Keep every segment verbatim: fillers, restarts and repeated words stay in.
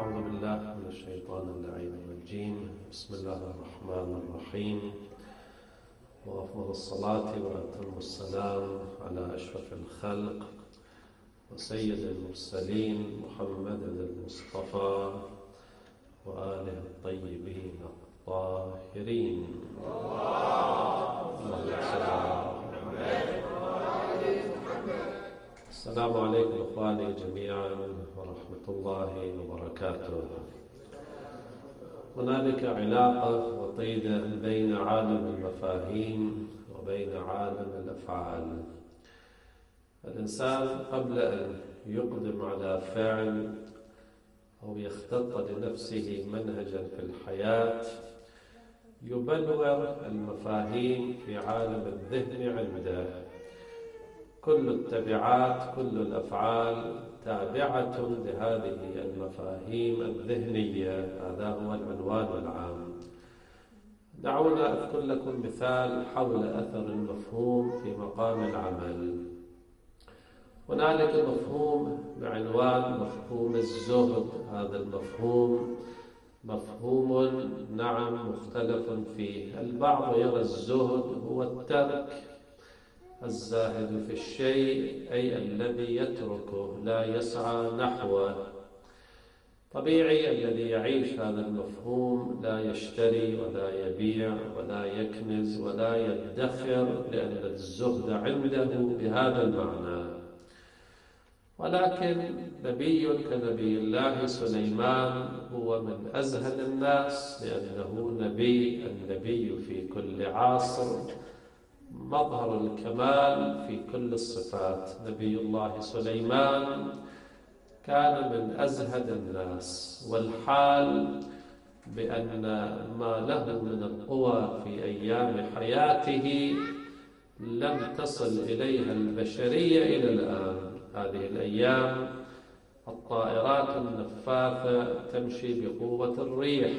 أعوذ بالله من الشيطان اللعين الرجيم. بسم الله الرحمن الرحيم، وأفضل الصلاة وأتم السلام على أشرف الخلق وسيد المرسلين محمد المصطفى وآله الطيبين الطاهرين. اللهم صل على محمد. السلام عليكم إخواني جميعا ورحمة الله وبركاته. هنالك علاقة وطيدة بين عالم المفاهيم وبين عالم الأفعال. الإنسان قبل أن يقدم على فعل أو يختط لنفسه منهجا في الحياة يبلور المفاهيم في عالم الذهن عنده. كل التبعات، كل الأفعال تابعة لهذه المفاهيم الذهنية. هذا هو العنوان العام. دعونا أذكر لكم مثال حول أثر المفهوم في مقام العمل. هنالك مفهوم بعنوان مفهوم الزهد. هذا المفهوم مفهوم نعم مختلف فيه. البعض يرى الزهد هو الترك، الزاهد في الشيء أي الذي يتركه لا يسعى نحوه. طبيعي الذي يعيش هذا المفهوم لا يشتري ولا يبيع ولا يكنز ولا يدخر، لأن الزهد عنده بهذا المعنى. ولكن نبي كنبي الله سليمان هو من أزهد الناس، لأنه نبي، النبي في كل عصر مظهر الكمال في كل الصفات. نبي الله سليمان كان من أزهد الناس، والحال بأن ما له من القوى في أيام حياته لم تصل إليها البشرية إلى الآن. هذه الأيام الطائرات النفاثة تمشي بقوة الريح،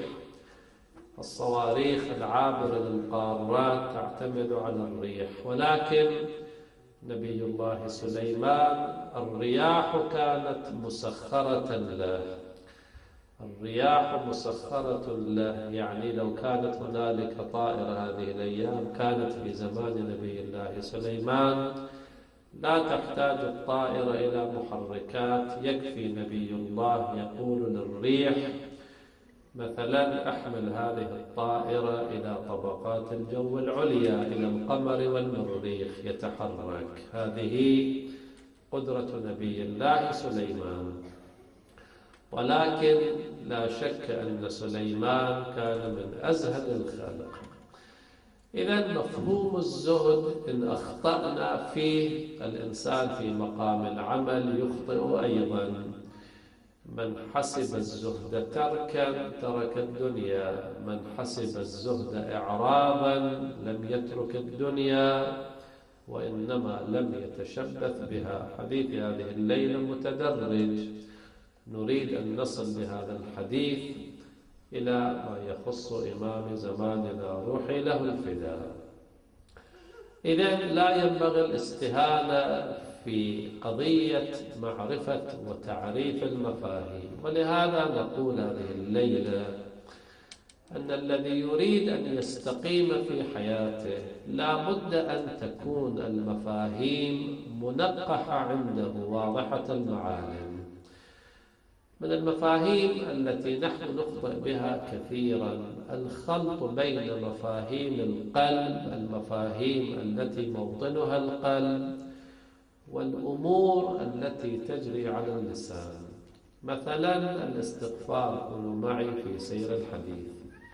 الصواريخ العابرة للقارات تعتمد على الريح، ولكن نبي الله سليمان الرياح كانت مسخرة له. الرياح مسخرة له، يعني لو كانت هنالك طائرة هذه الأيام كانت في زمان نبي الله سليمان لا تحتاج الطائرة إلى محركات. يكفي نبي الله يقول للريح مثلا احمل هذه الطائرة إلى طبقات الجو العليا، إلى القمر والمريخ، يتحرك. هذه قدرة نبي الله سليمان. ولكن لا شك أن سليمان كان من أزهد الخلق. إذن مفهوم الزهد إن أخطأنا فيه، الإنسان في مقام العمل يخطئ أيضا. من حسب الزهد تركا ترك الدنيا، من حسب الزهد إعراضا لم يترك الدنيا، وإنما لم يتشبث بها. حديث هذه الليلة متدرج، نريد أن نصل بهذا الحديث إلى ما يخص إمام زماننا روحي له الفداء. إذن لا ينبغي الاستهانة في قضية معرفة وتعريف المفاهيم. ولهذا نقول هذه الليلة أن الذي يريد أن يستقيم في حياته لا بد أن تكون المفاهيم منقحة عنده واضحة المعالم. من المفاهيم التي نحن نخطئ بها كثيرا الخلط بين مفاهيم القلب، المفاهيم التي موطنها القلب، والأمور التي تجري على اللسان. مثلا الاستغفار، كونوا معي في سير الحديث.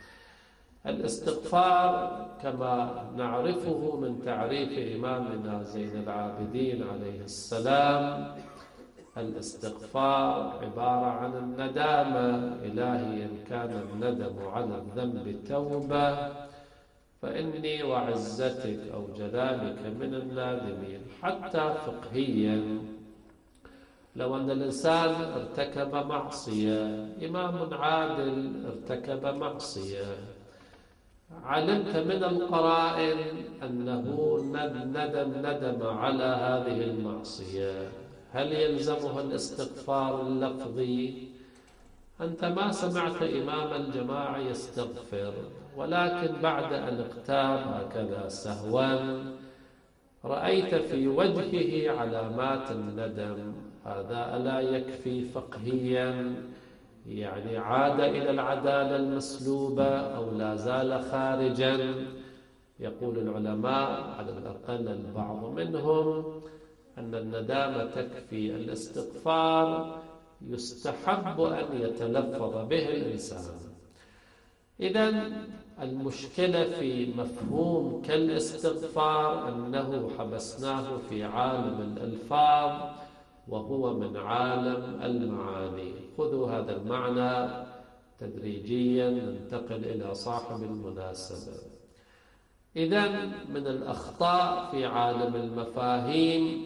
الاستغفار كما نعرفه من تعريف إمامنا زين العابدين عليه السلام، الاستغفار عبارة عن الندامة. إلهي إن كان الندم على الذنب توبة فإني وعزتك أو جلالك من النادمين. حتى فقهيا لو أن الإنسان ارتكب معصية، إمام عادل ارتكب معصية، علمت من القرائن أنه ندم ندم على هذه المعصية، هل يلزمه الاستغفار اللفظي أنت ما سمعت إمام الجماعة يستغفر، ولكن بعد أن اغتاب هكذا سهوا رأيت في وجهه علامات الندم، هذا ألا يكفي فقهيا؟ يعني عاد إلى العدالة المسلوبة أو لا زال خارجا؟ يقول العلماء على الأقل البعض منهم أن الندامة تكفي، الاستغفار يستحب أن يتلفظ به الإنسان. إذن المشكلة في مفهوم كالاستغفار أنه حبسناه في عالم الألفاظ وهو من عالم المعاني. خذوا هذا المعنى تدريجيا ننتقل إلى صاحب المناسبة. إذن من الأخطاء في عالم المفاهيم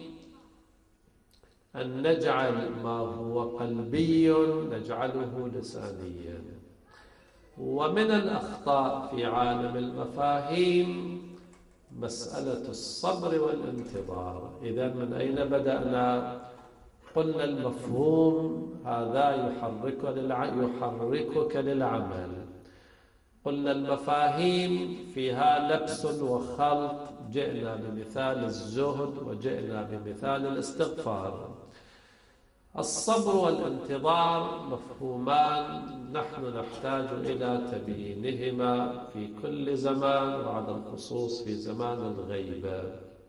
أن نجعل ما هو قلبي نجعله لسانيا، ومن الأخطاء في عالم المفاهيم مسألة الصبر والانتظار. إذن من أين بدأنا؟ قلنا المفهوم هذا يحركك للعمل. قلنا المفاهيم فيها لبس وخلط، جئنا بمثال الزهد وجئنا بمثال الاستغفار. الصبر والانتظار مفهومان نحن نحتاج إلى تبيينهما في كل زمان، وعلى الخصوص في زمان الغيبة.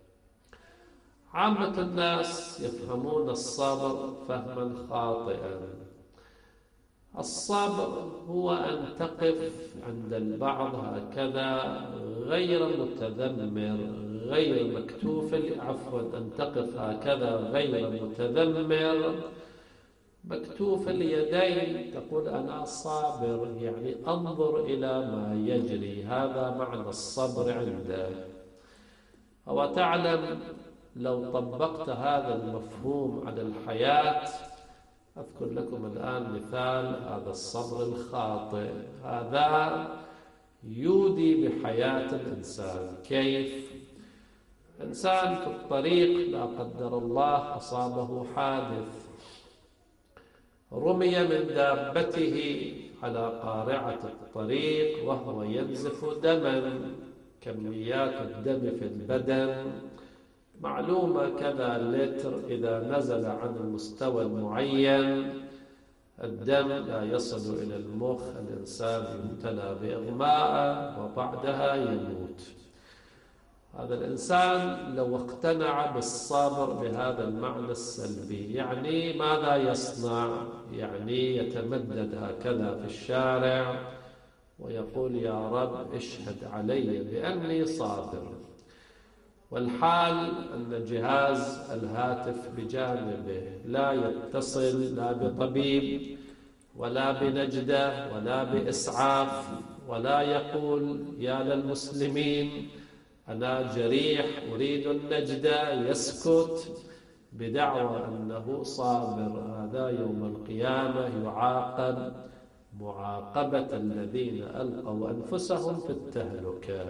عامة الناس يفهمون الصبر فهما خاطئا. الصبر هو أن تقف عند البعض هكذا غير متذمر، غير مكتوف، عفوا أن تقف هكذا غير متذمر مكتوف اليدين، تقول أنا صابر، يعني أنظر إلى ما يجري. هذا معنى الصبر عندك. أو تعلم لو طبقت هذا المفهوم على الحياة، أذكر لكم الآن مثال هذا الصبر الخاطئ، هذا يودي بحياة الإنسان. كيف؟ إنسان في الطريق لا قدر الله أصابه حادث، رمي من دابته على قارعة الطريق وهو ينزف دما، كميات الدم في البدن معلومة كذا لتر، إذا نزل عن المستوى المعين الدم لا يصل إلى المخ، الإنسان يبتلى بإغماء وبعدها يموت. هذا الإنسان لو اقتنع بالصبر بهذا المعنى السلبي، يعني ماذا يصنع؟ يعني يتمدد هكذا في الشارع ويقول يا رب اشهد علي بأني صابر، والحال أن جهاز الهاتف بجانبه لا يتصل لا بطبيب ولا بنجدة ولا بإسعاف، ولا يقول يا للمسلمين أنا جريح أريد النجدة، يسكت بدعوى أنه صابر. هذا يوم القيامة يعاقب معاقبة الذين ألقوا أنفسهم في التهلكة.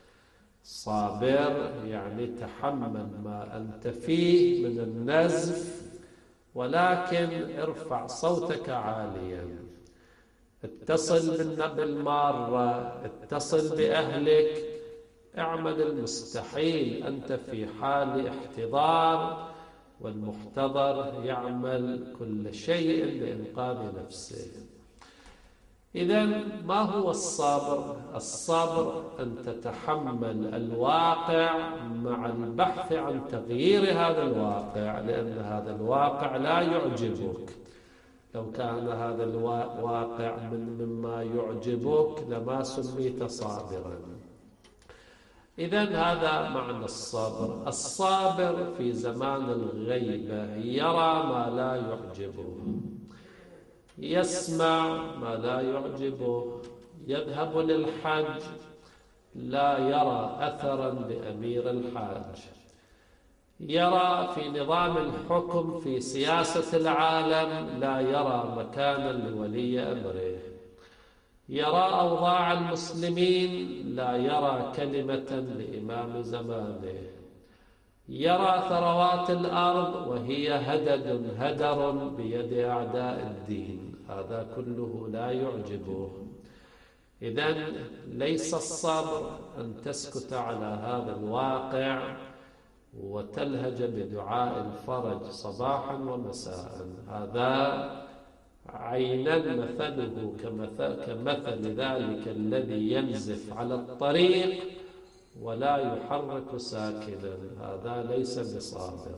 صابر يعني تحمل ما أنت فيه من النزف، ولكن ارفع صوتك عاليا، اتصل بالمارة، اتصل بأهلك، اعمل المستحيل، أنت في حال احتضار، والمحتضر يعمل كل شيء لإنقاذ نفسه. إذن ما هو الصبر؟ الصبر أن تتحمل الواقع مع البحث عن تغيير هذا الواقع، لأن هذا الواقع لا يعجبك. لو كان هذا الواقع من مما يعجبك لما سميت صابرا. إذن هذا معنى الصبر. الصابر في زمان الغيبة يرى ما لا يعجبه، يسمع ما لا يعجبه، يذهب للحج لا يرى أثرا لأمير الحاج، يرى في نظام الحكم في سياسة العالم لا يرى مكانا لولي أمره، يرى أوضاع المسلمين لا يرى كلمة لإمام زمانه، يرى ثروات الأرض وهي هدد هدر بيد أعداء الدين. هذا كله لا يعجبه. إذن ليس الصبر أن تسكت على هذا الواقع وتلهج بدعاء الفرج صباحا ومساء، هذا عينا مثله كمثل, كمثل ذلك الذي ينزف على الطريق ولا يحرك ساكنا، هذا ليس بصابر.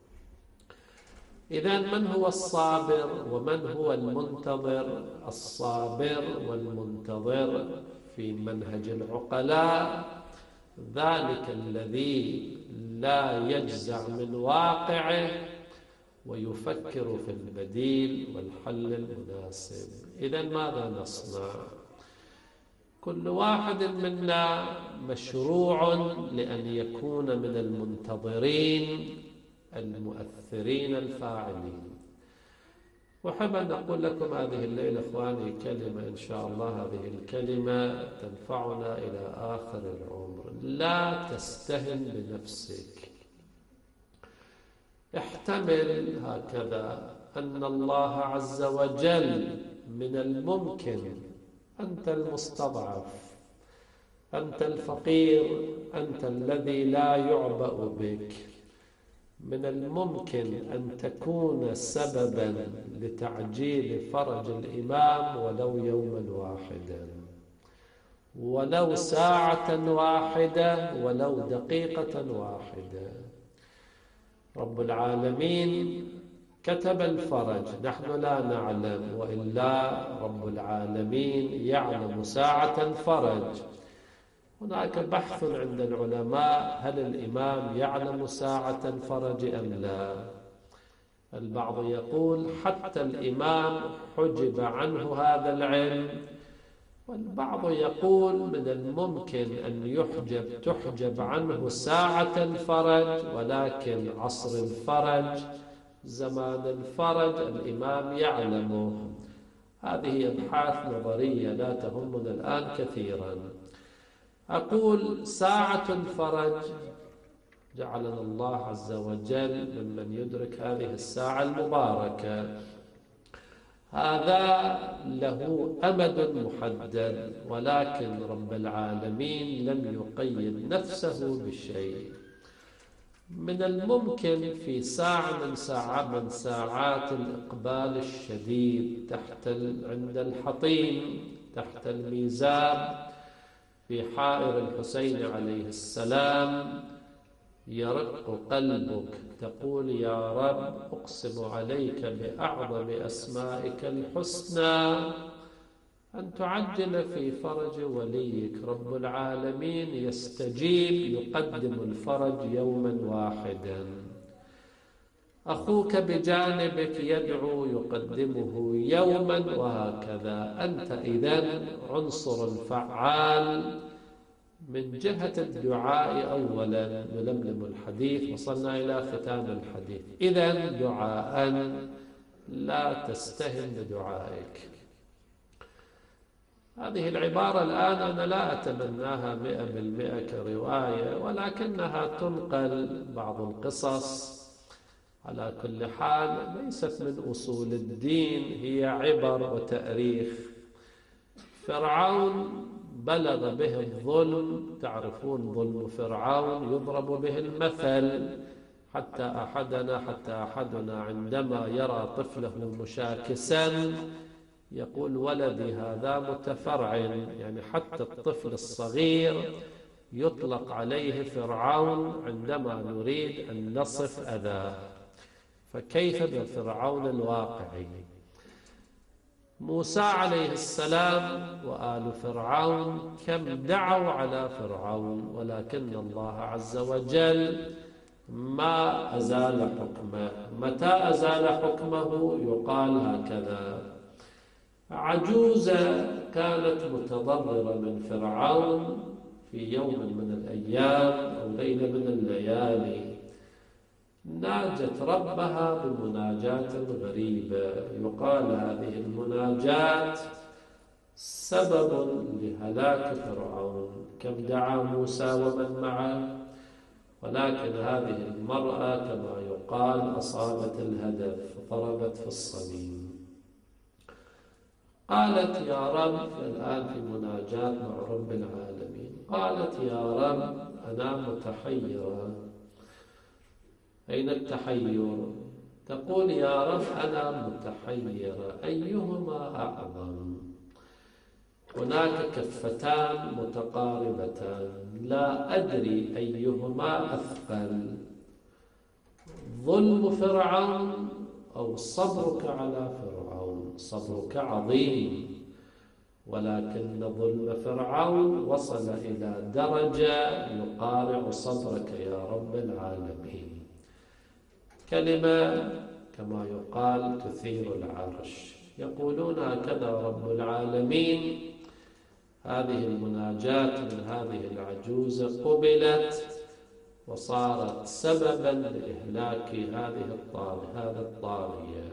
إذن من هو الصابر ومن هو المنتظر؟ الصابر والمنتظر في منهج العقلاء ذلك الذي لا يجزع من واقعه ويفكر في البديل والحل المناسب. إذن ماذا نصنع؟ كل واحد منا مشروع لأن يكون من المنتظرين المؤثرين الفاعلين. وأحب أن أقول لكم هذه الليلة إخواني كلمة إن شاء الله، هذه الكلمة تنفعنا إلى آخر العمر. لا تستهن بنفسك. احتمل هكذا أن الله عز وجل من الممكن، أنت المستضعف، أنت الفقير، أنت الذي لا يعبأ بك، من الممكن أن تكون سببا لتعجيل فرج الإمام ولو يوما واحدا، ولو ساعة واحدة، ولو دقيقة واحدة. رب العالمين كتب الفرج، نحن لا نعلم، وإلا رب العالمين يعلم ساعة الفرج. هناك بحث عند العلماء هل الإمام يعلم ساعة الفرج أم لا. البعض يقول حتى الإمام حجب عنه هذا العلم، والبعض يقول من الممكن أن يحجب تحجب عنه ساعة الفرج، ولكن عصر الفرج زمان الفرج الإمام يعلمه. هذه أبحاث نظرية لا تهمنا الآن كثيرا. أقول ساعة الفرج جعلنا الله عز وجل ممن يدرك هذه الساعة المباركة، هذا له أمد محدد، ولكن رب العالمين لم يقيد نفسه بشيء. من الممكن في ساعة من ساعات من ساعات الإقبال الشديد تحت عند الحطيم تحت الميزاب في حائر الحسين عليه السلام يرق قلبك، تقول يا رب أقسم عليك بأعظم أسمائك الحسنى أن تعجل في فرج وليك. رب العالمين يستجيب، يقدم الفرج يوما واحدا. أخوك بجانبك يدعو، يقدمه يوما، وهكذا. أنت إذن عنصر فعال من جهة الدعاء. أولا نلملم الحديث، وصلنا إلى ختام الحديث. إذن دعاء، لا تستهن بدعائك. هذه العبارة الآن أنا لا أتمناها مئة بالمئة كرواية، ولكنها تنقل بعض القصص. على كل حال ليست من أصول الدين، هي عبر وتأريخ. فرعون بلغ به الظلم، تعرفون ظلم فرعون يضرب به المثل، حتى أحدنا حتى أحدنا عندما يرى طفله مشاكسا يقول ولدي هذا متفرعن، يعني حتى الطفل الصغير يطلق عليه فرعون عندما نريد أن نصف أذاه، فكيف بفرعون الواقعي؟ موسى عليه السلام وآل فرعون كم دعوا على فرعون، ولكن الله عز وجل ما أزال حكمه. متى أزال حكمه؟ يقال هكذا: عجوزة كانت متضررة من فرعون في يوم من الأيام أو ليلة من الليالي، ناجت ربها بمناجاة غريبة، يقال هذه المناجاة سبب لهلاك فرعون. كم دعا موسى ومن معه، ولكن هذه المرأة كما يقال أصابت الهدف، ضربت في الصميم. قالت يا رب، الآن في مناجاة مع رب العالمين، قالت يا رب أنا متحيرة. أين التحير؟ تقول يا رب أنا متحيرة أيهما أعظم؟ هناك كفتان متقاربتان، لا أدري أيهما أثقل، ظلم فرعون أو صبرك على فرعون. صبرك عظيم، ولكن ظلم فرعون وصل إلى درجة يقارع صبرك يا رب العالمين. كلمة كما يقال تثير العرش. يقولون هكذا رب العالمين. هذه المناجاة من هذه العجوزة قبلت وصارت سببا لإهلاك هذه الطاغية هذا الطاغية.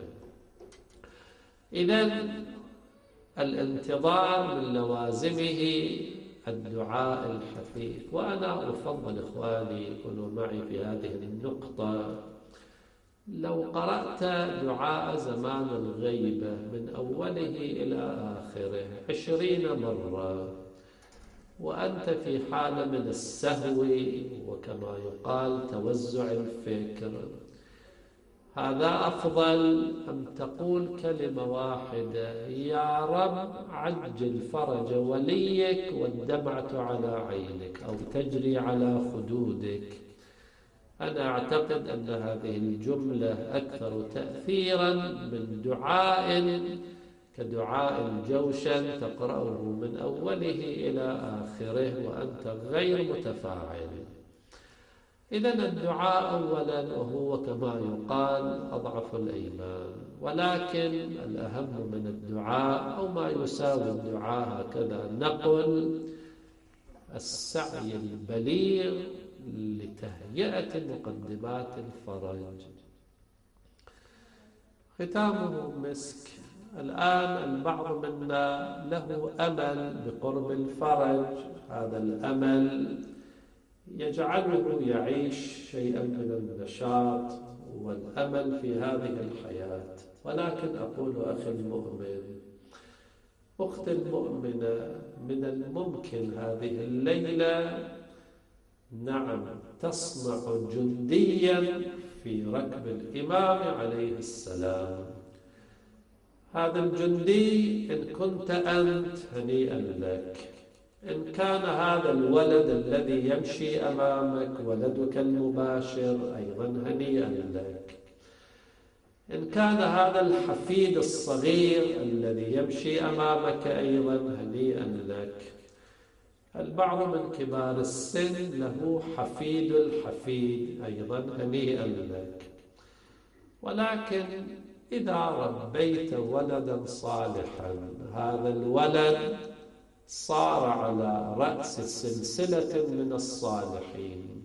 إذن الانتظار من لوازمه الدعاء الحثيث. وأنا أفضل إخواني يكونوا معي في هذه النقطة، لو قرأت دعاء زمان الغيبة من أوله إلى آخره عشرين مرة وأنت في حالة من السهو وكما يقال توزع الفكر، هذا أفضل أم تقول كلمة واحدة يا رب عجل فرج وليك والدمعة على عينك أو تجري على خدودك. أنا أعتقد أن هذه الجملة أكثر تأثيرا من دعاء كدعاء الجوشن تقرأه من أوله إلى آخره وأنت غير متفاعل. إذن الدعاء أولا وهو كما يقال أضعف الأيمان، ولكن الأهم من الدعاء أو ما يساوي الدعاء هكذا نقل السعي البليغ لتهيئة مقدمات الفرج. ختامه مسك. الآن البعض منا له أمل بقرب الفرج، هذا الأمل يجعله يعيش شيئا من النشاط والأمل في هذه الحياة. ولكن أقول أخي المؤمن، أختي المؤمنة، من الممكن هذه الليلة نعم تصنع جنديا في ركب الإمام عليه السلام. هذا الجندي إن كنت أنت هنيئا لك، إن كان هذا الولد الذي يمشي أمامك ولدك المباشر أيضا هنيئا لك، إن كان هذا الحفيد الصغير الذي يمشي أمامك أيضا هنيئا لك. البعض من كبار السن له حفيد الحفيد أيضا هنيئا لك. ولكن إذا ربيت ولدا صالحا، هذا الولد صار على رأس سلسلة من الصالحين،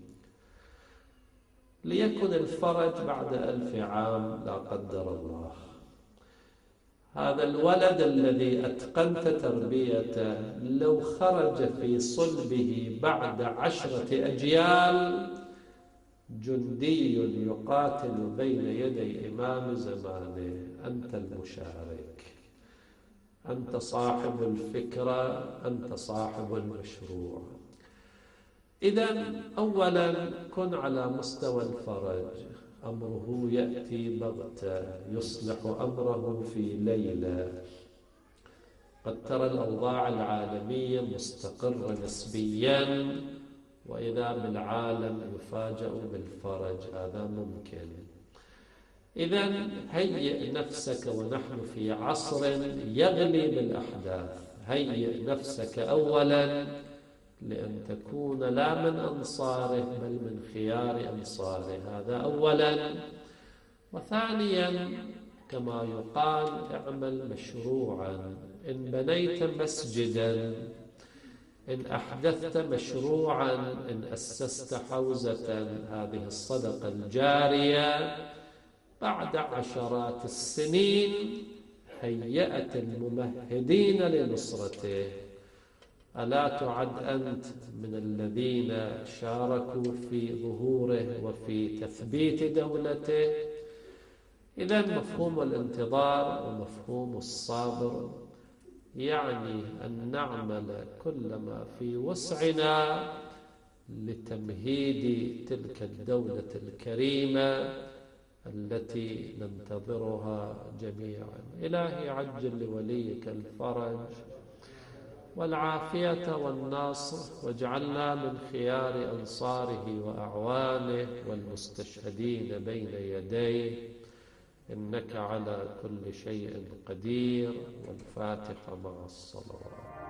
ليكن الفرج بعد ألف عام لا قدر الله. هذا الولد الذي أتقنت تربيته لو خرج في صلبه بعد عشرة أجيال جندي يقاتل بين يدي إمام زمانه، أنت المشارك، أنت صاحب الفكرة، أنت صاحب المشروع. إذن أولا كن على مستوى الفرج، أمره يأتي بغتة، يصلح أمره في ليلة. قد ترى الأوضاع العالمية مستقرة نسبيا وإذا بالعالم يفاجأ بالفرج، هذا ممكن. إذن هيئ نفسك، ونحن في عصر يغلي بالأحداث، هيئ نفسك أولا لأن تكون لا من أنصاره بل من خيار أنصاره، هذا أولا. وثانيا كما يقال اعمل مشروعا، إن بنيت مسجدا، إن أحدثت مشروعا، إن أسست حوزة، هذه الصدقة الجارية بعد عشرات السنين هيأت الممهدين لنصرته. ألا تعد أنت من الذين شاركوا في ظهوره وفي تثبيت دولته؟ إذن مفهوم الانتظار ومفهوم الصبر يعني أن نعمل كل ما في وسعنا لتمهيد تلك الدولة الكريمة التي ننتظرها جميعا. إلهي عجل لوليك الفرج والعافية والنصر، واجعلنا من خيار أنصاره وأعوانه والمستشهدين بين يديه، إنك على كل شيء قدير. والفاتحة مع الصلوات.